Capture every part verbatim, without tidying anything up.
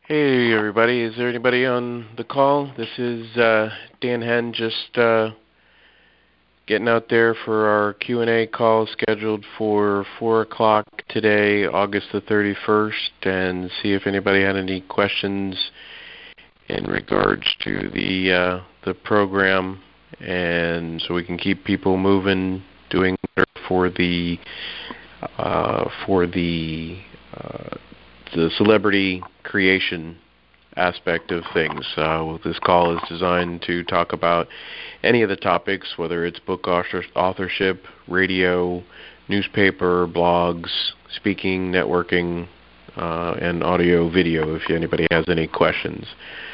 Hey everybody, is there anybody on the call? This is uh, Dan Henn, just uh, getting out there for our Q and A call scheduled for four o'clock today, August the thirty-first, and see if anybody had any questions in regards to the uh, the program, and so we can keep people moving, doing better for the uh, for the uh, the celebrity creation aspect of things. Uh, this call is designed to talk about any of the topics, whether it's book author- authorship, radio, newspaper, blogs, speaking, networking, uh, and audio, video, if anybody has any questions.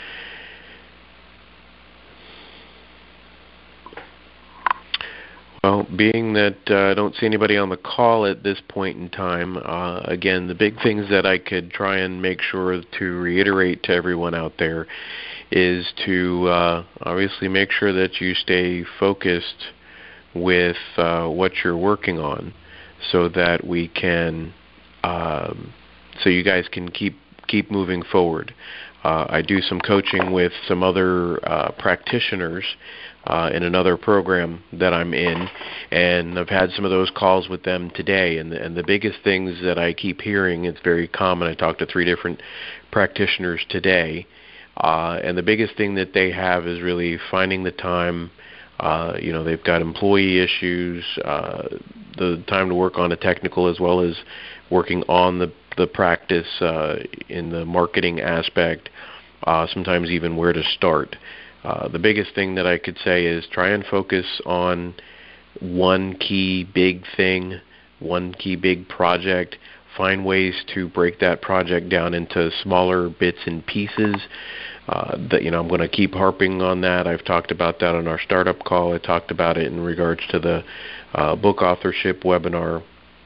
Well, being that uh, I don't see anybody on the call at this point in time, uh, again, the big things that I could try and make sure to reiterate to everyone out there is to uh, obviously make sure that you stay focused with uh, what you're working on, so that we can, um, so you guys can keep keep moving forward. Uh, I do some coaching with some other uh, practitioners uh, in another program that I'm in, and I've had some of those calls with them today. And the, and the biggest things that I keep hearing, it's very common. I talked to three different practitioners today, uh, and the biggest thing that they have is really finding the time. Uh, you know, they've got employee issues, uh, the time to work on a technical as well as working on the the practice uh, in the marketing aspect, uh, sometimes even where to start. Uh, the biggest thing that I could say is try and focus on one key big thing, one key big project. Find ways to break that project down into smaller bits and pieces. Uh, that you know, I'm going to keep harping on that. I've talked about that on our startup call. I talked about it in regards to the uh, book authorship webinar.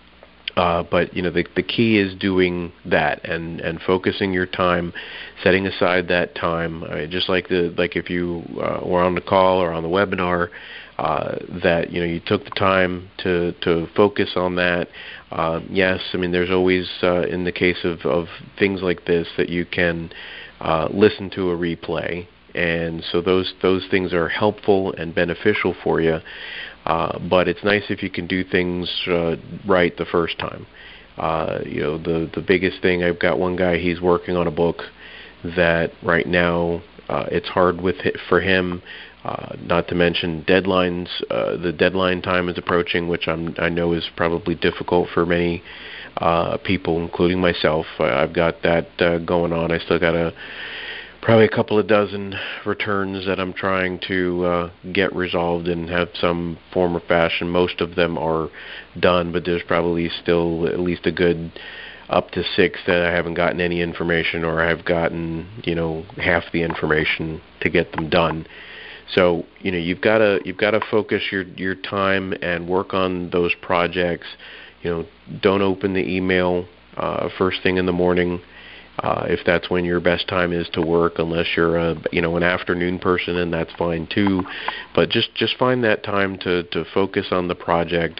Uh, but you know, the the key is doing that and, and focusing your time, setting aside that time. I mean, just like the like if you uh, were on the call or on the webinar, uh, that you know you took the time to to focus on that. Uh, yes, I mean there's always uh, in the case of, of things like this that you can uh, listen to a replay, and so those those things are helpful and beneficial for you. Uh, but it's nice if you can do things uh, right the first time. Uh, you know, the the biggest thing, I've got one guy, he's working on a book that right now uh, it's hard with for him. Uh, not to mention deadlines. Uh, the deadline time is approaching, which I'm, I know is probably difficult for many uh, people, including myself. I've got that uh, going on. I still got a probably a couple of dozen returns that I'm trying to uh, get resolved and have some form or fashion. Most of them are done, but there's probably still at least a good up to six that I haven't gotten any information, or I've gotten, you know, half the information to get them done. So, you know, you've got to you've got to focus your your time and work on those projects. You know, don't open the email uh, first thing in the morning. Uh, if that's when your best time is to work, unless you're a you know an afternoon person, and that's fine too. But just just find that time to to focus on the project.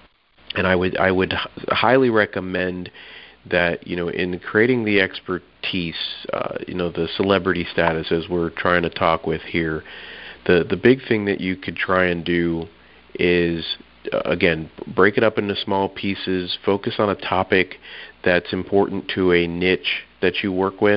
And I would I would highly recommend that you know in creating the expertise, uh, you know the celebrity status as we're trying to talk with here. The the big thing that you could try and do is uh, again break it up into small pieces. Focus on a topic that's important to a niche that you work with.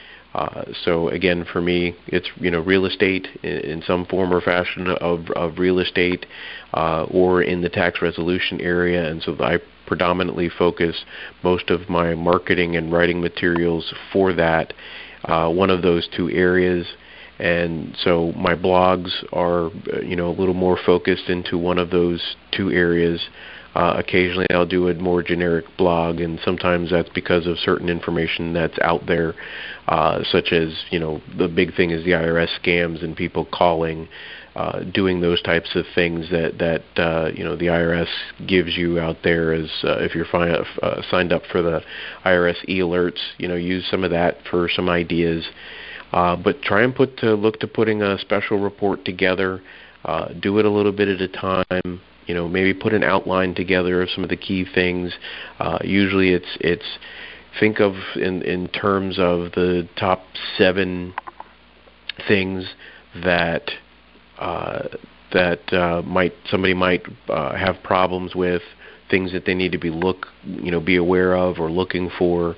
Uh, so again, for me, it's you know real estate in, in some form or fashion of, of real estate, uh, or in the tax resolution area, and so I predominantly focus most of my marketing and writing materials for that, uh, one of those two areas. And so my blogs are you know a little more focused into one of those two areas. Uh, occasionally I'll do a more generic blog, and sometimes that's because of certain information that's out there, uh, such as, you know, the big thing is the I R S scams and people calling, uh, doing those types of things that, that uh, you know, the I R S gives you out there as uh, if you're fi- uh, signed up for the I R S e-alerts, you know, use some of that for some ideas. Uh, but try and put to, look to putting a special report together. Uh, do it a little bit at a time. You know, maybe put an outline together of some of the key things. Uh, usually, it's it's think of in, in terms of the top seven things that uh, that uh, might somebody might uh, have problems with, things that they need to be look you know be aware of or looking for,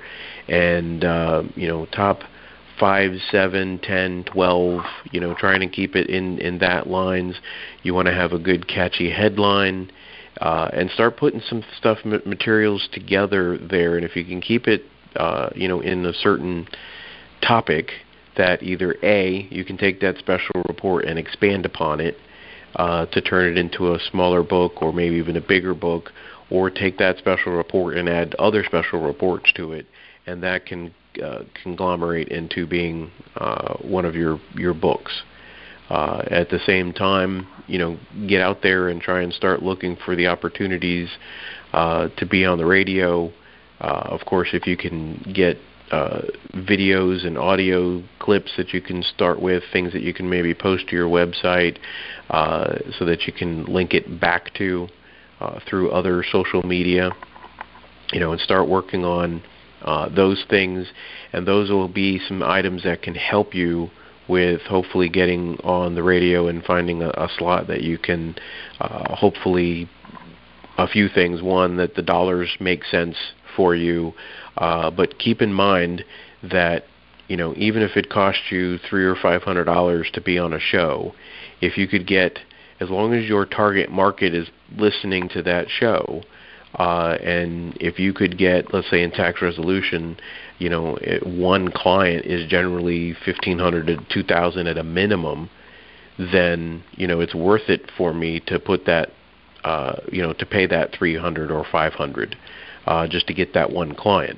and uh, you know top five, seven, ten, twelve, you know, trying to keep it in, in that lines. You want to have a good catchy headline, uh, and start putting some stuff, materials together there. And if you can keep it, uh, you know, in a certain topic, that either A, you can take that special report and expand upon it, uh, to turn it into a smaller book or maybe even a bigger book, or take that special report and add other special reports to it, and that can Uh, conglomerate into being uh, one of your your books. Uh, at the same time, you know, get out there and try and start looking for the opportunities uh, to be on the radio. Uh, of course, if you can get uh, videos and audio clips that you can start with, things that you can maybe post to your website, uh, so that you can link it back to uh, through other social media, you know, and start working on Uh, those things, and those will be some items that can help you with hopefully getting on the radio and finding a, a slot that you can uh, hopefully a few things. One, that the dollars make sense for you, uh, but keep in mind that, you know, even if it costs you three or five hundred dollars to be on a show, if you could get, as long as your target market is listening to that show, Uh, and if you could get, let's say in tax resolution, you know, it, one client is generally fifteen hundred to two thousand at a minimum, then, you know, it's worth it for me to put that, uh, you know, to pay that three hundred or five hundred, uh, just to get that one client.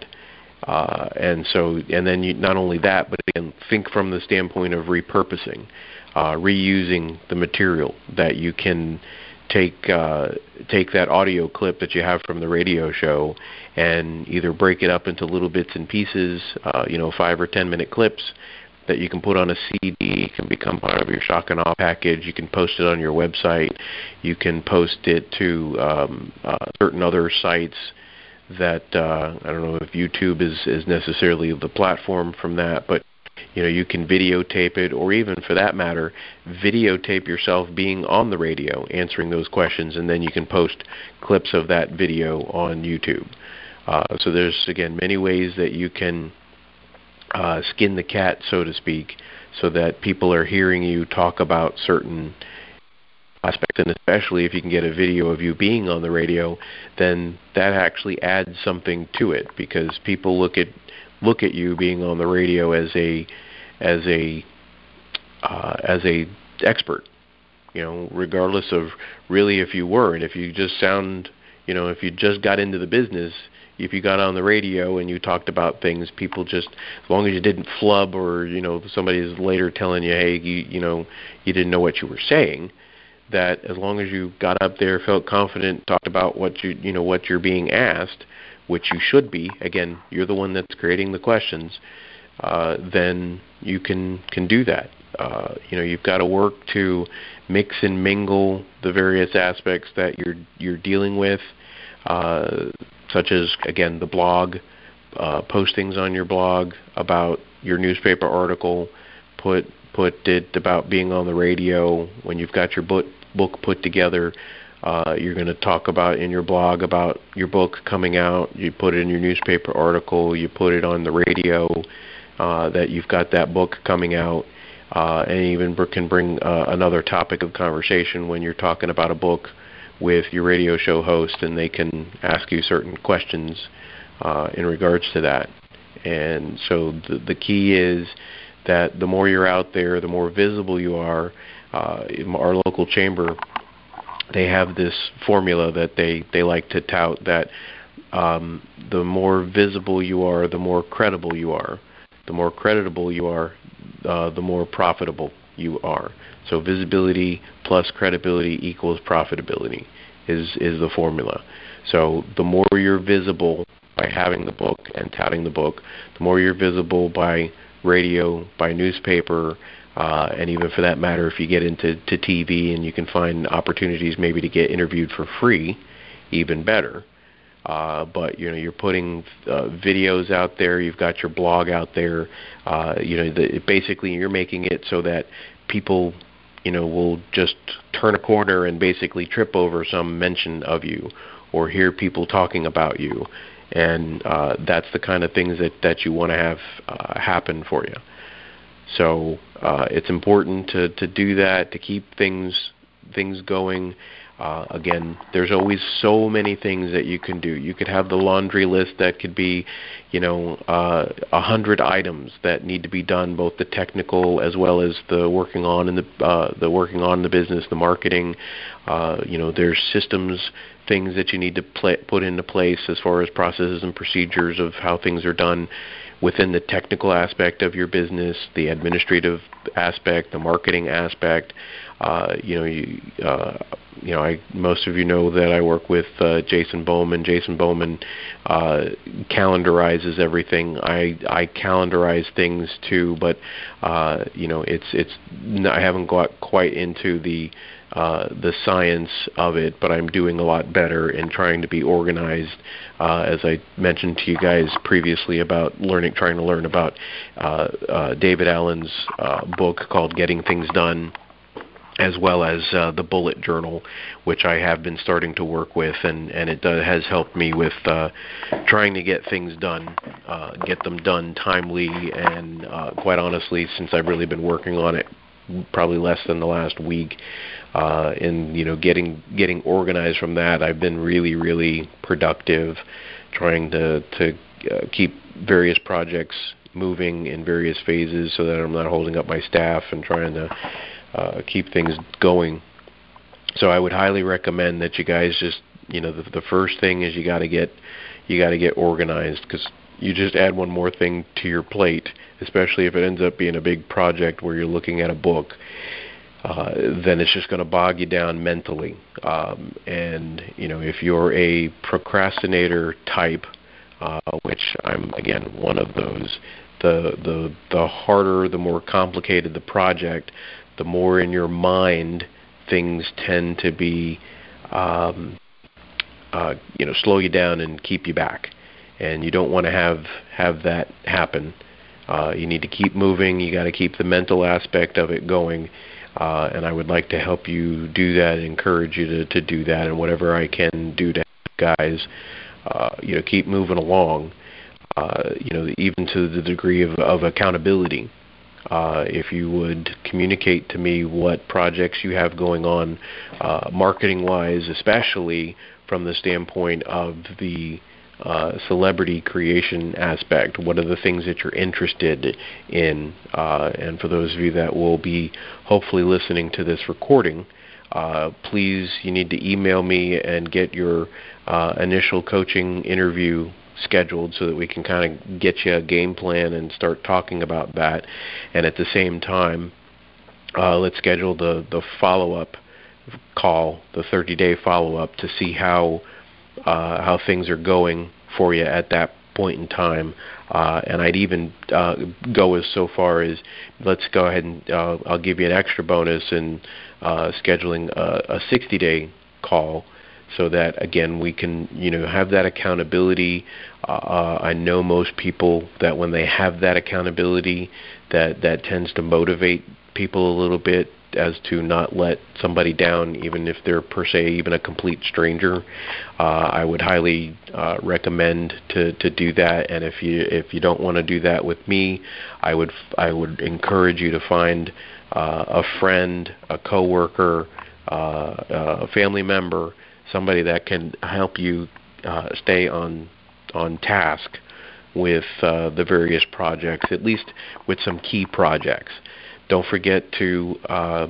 Uh, and so, and then you, not only that, but again, think from the standpoint of repurposing, uh, reusing the material that you can take uh, take that audio clip that you have from the radio show and either break it up into little bits and pieces, uh, you know, five or ten minute clips that you can put on a C D. It can become part of your shock and awe package. You can post it on your website. You can post it to um, uh, certain other sites that, uh, I don't know if YouTube is, is necessarily the platform from that, but you know, you can videotape it, or even for that matter, videotape yourself being on the radio, answering those questions, and then you can post clips of that video on YouTube. Uh, so there's, again, many ways that you can uh, skin the cat, so to speak, so that people are hearing you talk about certain aspects, and especially if you can get a video of you being on the radio, then that actually adds something to it, because people look at look at you being on the radio as a as a uh, as a expert, you know, regardless of really if you were, and if you just sound, you know, if you just got into the business, if you got on the radio and you talked about things, people just, as long as you didn't flub, or you know, somebody is later telling you, hey, you you know, you didn't know what you were saying, that as long as you got up there, felt confident, talked about what you you know what you're being asked, which you should be, again, you're the one that's creating the questions, uh, then you can can do that. Uh, you know, you've got to work to mix and mingle the various aspects that you're you're dealing with, uh, such as, again, the blog, uh, postings on your blog about your newspaper article, put put it about being on the radio. When you've got your book book put together, uh, you're going to talk about in your blog about your book coming out. You put it in your newspaper article. You put it on the radio, uh, that you've got that book coming out, uh, and even can bring uh, another topic of conversation when you're talking about a book with your radio show host, and they can ask you certain questions uh, in regards to that. And so the, the key is that the more you're out there, the more visible you are. Uh, our local chamber, they have this formula that they, they like to tout, that um, the more visible you are, the more credible you are. The more creditable you are, uh, the more profitable you are. So visibility plus credibility equals profitability is, is the formula. So the more you're visible by having the book and touting the book, the more you're visible by radio, by newspaper, uh, and even for that matter, if you get into to T V and you can find opportunities maybe to get interviewed for free, even better. Uh, but you know, you're putting uh, videos out there. You've got your blog out there. Uh, you know, the, basically, you're making it so that people, you know, will just turn a corner and basically trip over some mention of you, or hear people talking about you, and uh, that's the kind of things that that you want to have uh, happen for you. So uh, it's important to to do that, to keep things things going. Uh, again, there's always so many things that you can do. You could have the laundry list that could be, you know, uh, a hundred items that need to be done, both the technical as well as the working on and the uh, the working on the business, the marketing. Uh, you know, there's systems, things that you need to pl- put into place as far as processes and procedures of how things are done within the technical aspect of your business, the administrative aspect, the marketing aspect. Uh, you know, you, uh, you know, I, most of you know that I work with uh, Jason Bowman. Jason Bowman uh, calendarizes everything. I I calendarize things too, but uh, you know, it's it's I haven't got quite into the uh, the science of it, but I'm doing a lot better in trying to be organized. Uh, as I mentioned to you guys previously about learning, trying to learn about uh, uh, David Allen's uh, book called Getting Things Done, as well as uh, the bullet journal, which I have been starting to work with, and, and it does, has helped me with uh, trying to get things done, uh, get them done timely, and uh, quite honestly, since I've really been working on it probably less than the last week, uh, and you know, getting getting organized from that, I've been really, really productive, trying to, to uh, keep various projects moving in various phases so that I'm not holding up my staff and trying to Uh, keep things going. So I would highly recommend that you guys just, you know, the, the first thing is you got to get you got to get organized, because you just add one more thing to your plate, especially if it ends up being a big project where you're looking at a book, uh, then it's just going to bog you down mentally. Um, and you know, if you're a procrastinator type, uh, which I'm again one of those, the the the harder, the more complicated the project, the more in your mind things tend to be, um, uh, you know, slow you down and keep you back. And you don't want to have have that happen. Uh, you need to keep moving. You got to keep the mental aspect of it going. Uh, and I would like to help you do that, encourage you to, to do that, and whatever I can do to help you guys, uh, you know, keep moving along. Uh, you know, even to the degree of, of accountability. Uh, if you would communicate to me what projects you have going on, uh, marketing-wise, especially from the standpoint of the uh, celebrity creation aspect. What are the things that you're interested in? Uh, and for those of you that will be hopefully listening to this recording, uh, please, you need to email me and get your uh, initial coaching interview scheduled so that we can kind of get you a game plan and start talking about that. And at the same time, uh, let's schedule the, the follow-up call, the thirty-day follow-up, to see how uh, how things are going for you at that point in time. Uh, and I'd even uh, go as so far as, let's go ahead and uh, I'll give you an extra bonus in uh, scheduling a, a sixty-day call, so that, again, we can, you know, have that accountability. Uh, I know most people that when they have that accountability, that, that tends to motivate people a little bit as to not let somebody down, even if they're per se even a complete stranger. Uh, I would highly uh, recommend to, to do that. And if you if you don't want to do that with me, I would I would encourage you to find uh, a friend, a coworker, uh, a family member, somebody that can help you uh, stay on on task with uh, the various projects, at least with some key projects. Don't forget to uh,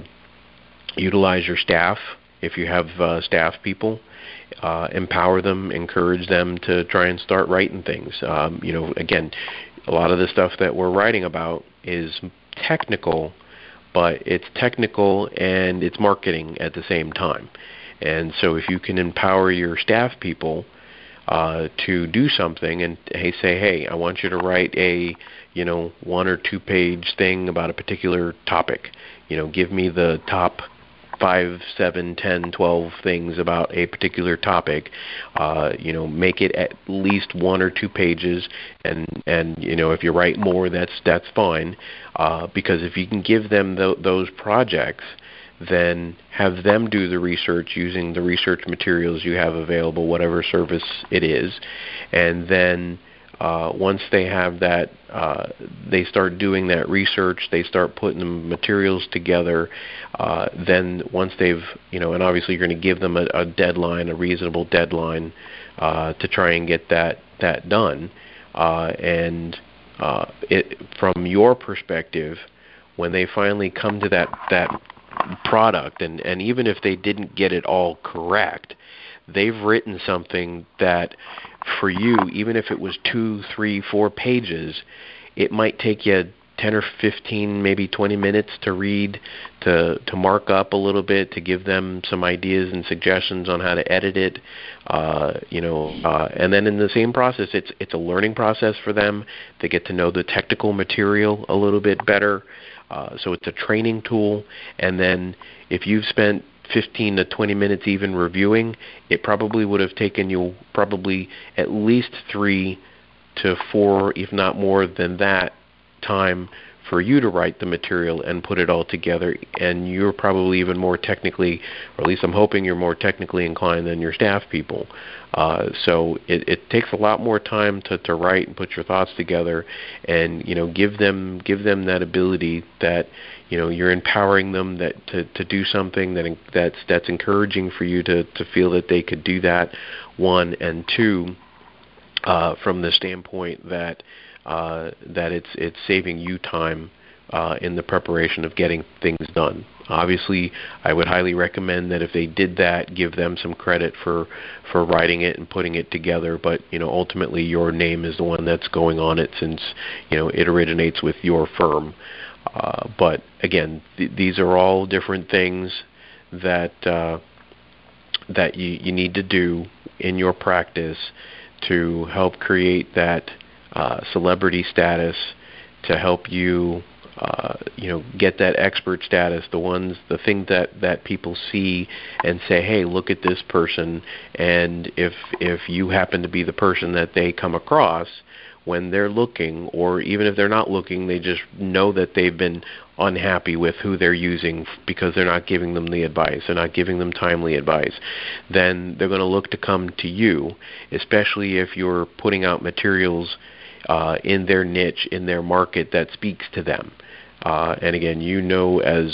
utilize your staff. If you have uh, staff people, uh, empower them, encourage them to try and start writing things. Um, you know, again, a lot of the stuff that we're writing about is technical, but it's technical and it's marketing at the same time. And so if you can empower your staff people uh, to do something and hey, say, hey, I want you to write a, you know, one or two page thing about a particular topic. You know, give me the top five, seven, ten, twelve things about a particular topic. Uh, you know, make it at least one or two pages, and and you know, if you write more, that's that's fine. Uh, because if you can give them th- those projects, then have them do the research using the research materials you have available, whatever service it is, and then uh, once they have that, uh, they start doing that research, they start putting the materials together, uh, then once they've, you know, and obviously you're going to give them a, a deadline, a reasonable deadline, uh, to try and get that, that done, uh, and uh, it, from your perspective, when they finally come to that, that product, and, and even if they didn't get it all correct, they've written something that for you, even if it was two, three, four pages, it might take you ten or fifteen, maybe twenty minutes to read, to to mark up a little bit, to give them some ideas and suggestions on how to edit it, uh, you know, uh, and then in the same process, it's it's a learning process for them. They get to know the technical material a little bit better. Uh, so it's a training tool, and then if you've spent fifteen to twenty minutes even reviewing, it probably would have taken you probably at least three to four, if not more than that, time for you to write the material and put it all together, and you're probably even more technically, or at least I'm hoping you're more technically inclined than your staff people. Uh, so it, it takes a lot more time to, to write and put your thoughts together, and you know, give them give them that ability that, you know, you're empowering them that to, to do something that that's that's encouraging for you to, to feel that they could do that. One, and two, uh, from the standpoint that uh, that it's it's saving you time uh, in the preparation of getting things done. Obviously, I would highly recommend that if they did that, give them some credit for, for writing it and putting it together. But you know, ultimately, your name is the one that's going on it, since you know it originates with your firm. Uh, but again, th- these are all different things that uh, that you, you need to do in your practice to help create that uh, celebrity status, to help you, uh, you know, get that expert status. The ones, the thing that, that people see and say, hey, look at this person. And if if you happen to be the person that they come across when they're looking, or even if they're not looking, they just know that they've been unhappy with who they're using because they're not giving them the advice, they're not giving them timely advice, then they're going to look to come to you, especially if you're putting out materials uh, in their niche, in their market that speaks to them. Uh, and again, you know as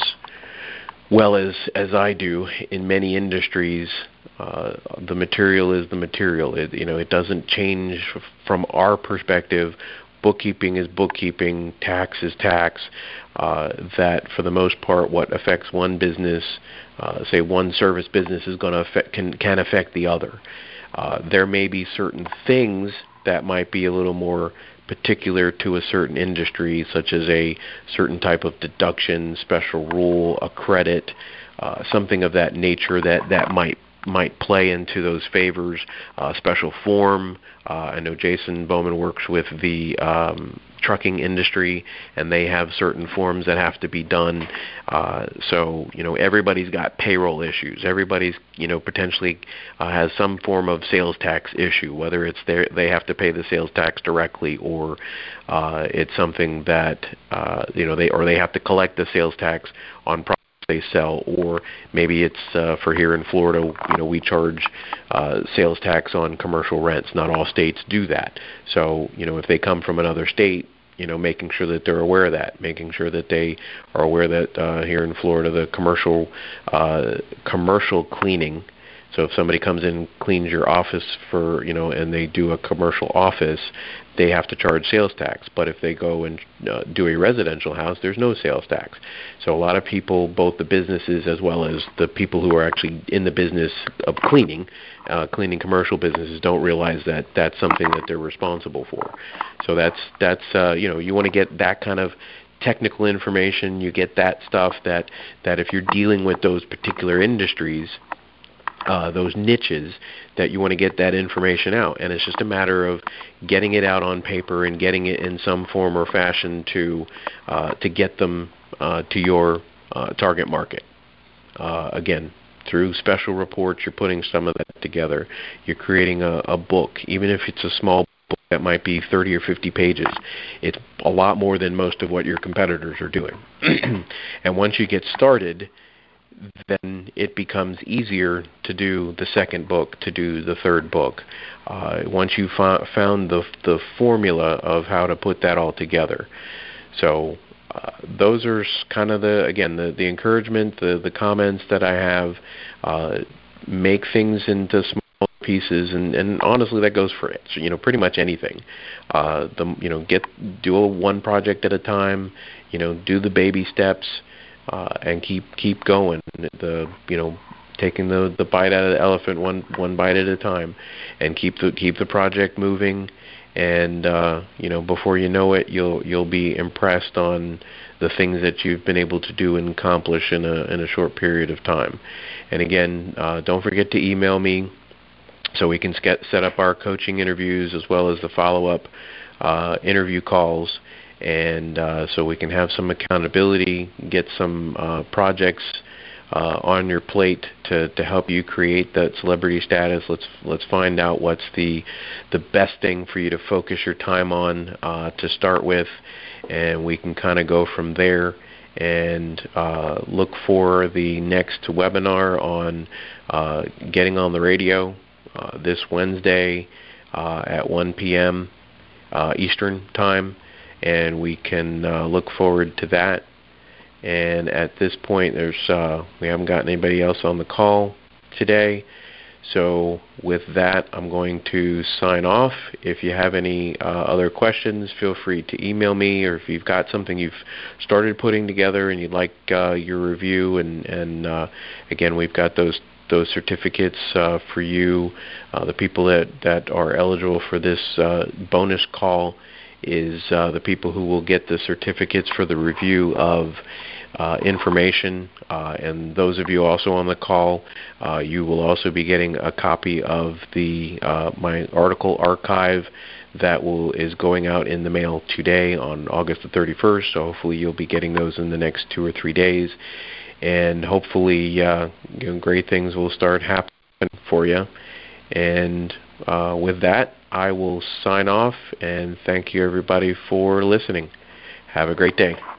well as, as I do, in many industries, uh, the material is the material. It, you know, it doesn't change from our perspective. Bookkeeping is bookkeeping, tax is tax. Uh, that for the most part, what affects one business, uh, say one service business, is going to affect can can affect the other. Uh, there may be certain things that might be a little more particular to a certain industry, such as a certain type of deduction, special rule, a credit, uh, something of that nature that, that might might play into those favors. Uh, special form. Uh, I know Jason Bowman works with the um, trucking industry, and they have certain forms that have to be done. Uh, so, you know, everybody's got payroll issues. Everybody's, you know, potentially uh, has some form of sales tax issue, whether it's their, they have to pay the sales tax directly, or uh, it's something that, uh, you know, they or they have to collect the sales tax on property they sell, or maybe it's uh, for here in Florida, you know, we charge uh, sales tax on commercial rents. Not all states do that. So, you know, if they come from another state, you know, making sure that they're aware of that, making sure that they are aware that uh, here in Florida, the commercial uh, commercial cleaning. So if somebody comes in and cleans your office for, you know, and they do a commercial office, they have to charge sales tax. But if they go and uh, do a residential house, there's no sales tax. So a lot of people, both the businesses as well as the people who are actually in the business of cleaning, uh, cleaning commercial businesses, don't realize that that's something that they're responsible for. So that's, that's uh, you know, you want to get that kind of technical information. You get that stuff that, that if you're dealing with those particular industries, Uh, those niches, that you want to get that information out. And it's just a matter of getting it out on paper and getting it in some form or fashion to uh, to get them uh, to your uh, target market. Uh, again, through special reports, you're putting some of that together. You're creating a, a book, even if it's a small book that might be thirty or fifty pages. It's a lot more than most of what your competitors are doing. And once you get started, then it becomes easier to do the second book, to do the third book. Uh, once you fo- found the the formula of how to put that all together. So uh, those are kind of the, again, the, the encouragement, the, the comments that I have. Uh, make things into small pieces, and, and honestly, that goes for, you know, pretty much anything. Uh, the you know get do a one project at a time. You know, do the baby steps. Uh, and keep keep going. The you know taking the, the bite out of the elephant one one bite at a time, and keep the keep the project moving. And uh, you know before you know it, you'll you'll be impressed on the things that you've been able to do and accomplish in a in a short period of time. And again, uh, don't forget to email me so we can get, set up our coaching interviews as well as the follow-up uh, interview calls. And uh, so we can have some accountability, get some uh, projects uh, on your plate to, to help you create that celebrity status. Let's let's find out what's the the best thing for you to focus your time on uh, to start with, and we can kind of go from there. And uh, look for the next webinar on uh, getting on the radio uh, this Wednesday uh, at one p.m. Uh, Eastern Time. And we can uh, look forward to that. And at this point, there's uh, we haven't gotten anybody else on the call today. So with that, I'm going to sign off. If you have any uh, other questions, feel free to email me, or if you've got something you've started putting together and you'd like uh, your review, and, and uh, again, we've got those those certificates uh, for you. Uh, the people that, that are eligible for this uh, bonus call is uh, the people who will get the certificates for the review of uh, information. Uh, and those of you also on the call, uh, you will also be getting a copy of the uh, my article archive that will is going out in the mail today on August the thirty-first. So hopefully you'll be getting those in the next two or three days. And hopefully uh, you know, great things will start happening for you. And uh, with that, I will sign off, and thank you everybody for listening. Have a great day.